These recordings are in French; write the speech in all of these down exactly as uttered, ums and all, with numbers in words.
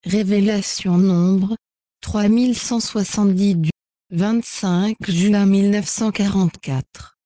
Révélation Nombre, trois mille cent soixante-dix du vingt-cinq juin mille neuf cent quarante-quatre.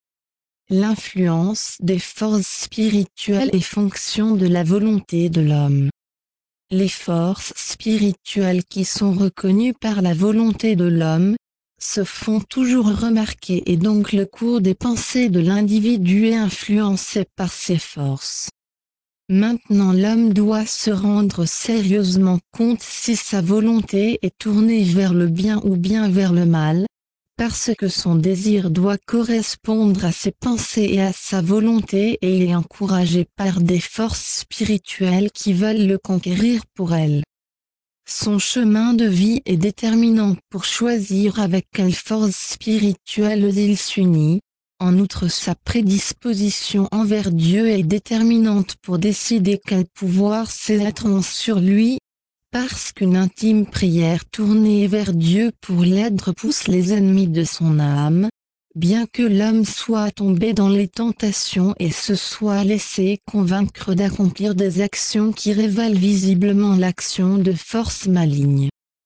L'influence des forces spirituelles est fonction de la volonté de l'homme. Les forces spirituelles qui sont reconnues par la volonté de l'homme se font toujours remarquer et donc le cours des pensées de l'individu est influencé par ces forces. Maintenant l'homme doit se rendre sérieusement compte si sa volonté est tournée vers le bien ou bien vers le mal, parce que son désir doit correspondre à ses pensées et à sa volonté et il est encouragé par des forces spirituelles qui veulent le conquérir pour elle. Son chemin de vie est déterminant pour choisir avec quelle force spirituelle il s'unit. En outre, sa prédisposition envers Dieu est déterminante pour décider quel pouvoir s'étend sur lui, parce qu'une intime prière tournée vers Dieu pour l'aide repousse les ennemis de son âme, bien que l'homme soit tombé dans les tentations et se soit laissé convaincre d'accomplir des actions qui révèlent visiblement l'action de forces malignes.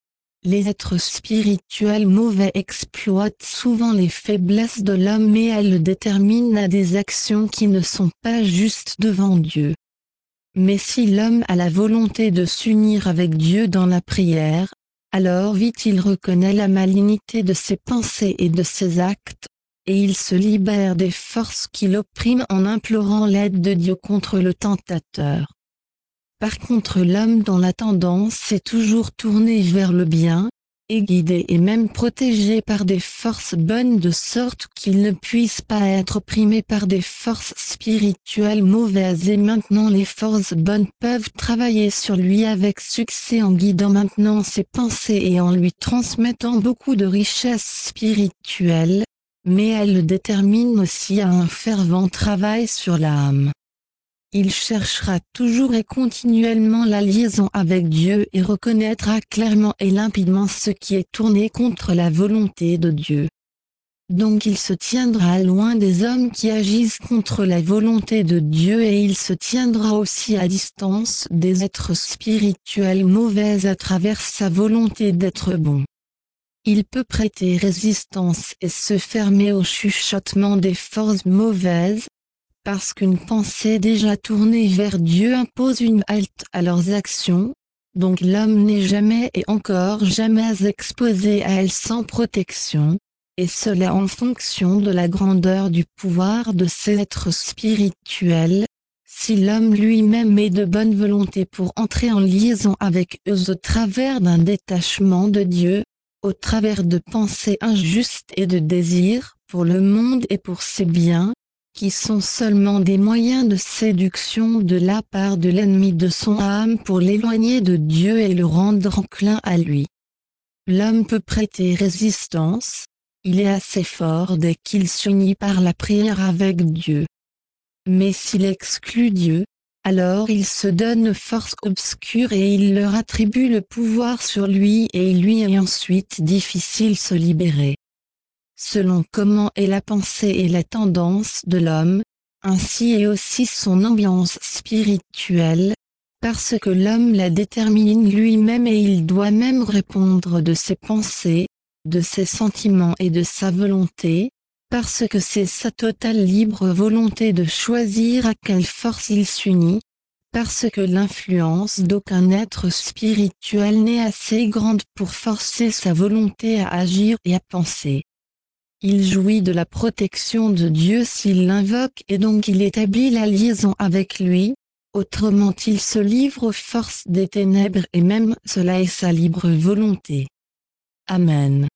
Les êtres spirituels mauvais exploitent souvent les faiblesses de l'homme et elles le déterminent à des actions qui ne sont pas justes devant Dieu. Mais si l'homme a la volonté de s'unir avec Dieu dans la prière, alors vite il reconnaît la malignité de ses pensées et de ses actes, et il se libère des forces qui l'oppriment en implorant l'aide de Dieu contre le tentateur. Par contre l'homme dont la tendance est toujours tournée vers le bien, est guidé et même protégé par des forces bonnes de sorte qu'il ne puisse pas être opprimé par des forces spirituelles mauvaises et maintenant les forces bonnes peuvent travailler sur lui avec succès en guidant maintenant ses pensées et en lui transmettant beaucoup de richesses spirituelles, mais elles le déterminent aussi à un fervent travail sur l'âme. Il cherchera toujours et continuellement la liaison avec Dieu et reconnaîtra clairement et limpidement ce qui est tourné contre la volonté de Dieu. Donc il se tiendra loin des hommes qui agissent contre la volonté de Dieu et il se tiendra aussi à distance des êtres spirituels mauvais à travers sa volonté d'être bon. Il peut prêter résistance et se fermer au chuchotement des forces mauvaises, parce qu'une pensée déjà tournée vers Dieu impose une halte à leurs actions, donc l'homme n'est jamais et encore jamais exposé à elles sans protection, et cela en fonction de la grandeur du pouvoir de ces êtres spirituels. Si l'homme lui-même est de bonne volonté pour entrer en liaison avec eux au travers d'un détachement de Dieu, au travers de pensées injustes et de désirs pour le monde et pour ses biens, qui sont seulement des moyens de séduction de la part de l'ennemi de son âme pour l'éloigner de Dieu et le rendre enclin à lui. L'homme peut prêter résistance, il est assez fort dès qu'il s'unit par la prière avec Dieu. Mais s'il exclut Dieu, alors il se donne force obscure et il leur attribue le pouvoir sur lui et il lui est ensuite difficile se libérer. Selon comment est la pensée et la tendance de l'homme, ainsi est aussi son ambiance spirituelle, parce que l'homme la détermine lui-même et il doit même répondre de ses pensées, de ses sentiments et de sa volonté, parce que c'est sa totale libre volonté de choisir à quelle force il s'unit, parce que l'influence d'aucun être spirituel n'est assez grande pour forcer sa volonté à agir et à penser. Il jouit de la protection de Dieu s'il l'invoque et donc il établit la liaison avec lui, autrement il se livre aux forces des ténèbres et même cela est sa libre volonté. Amen.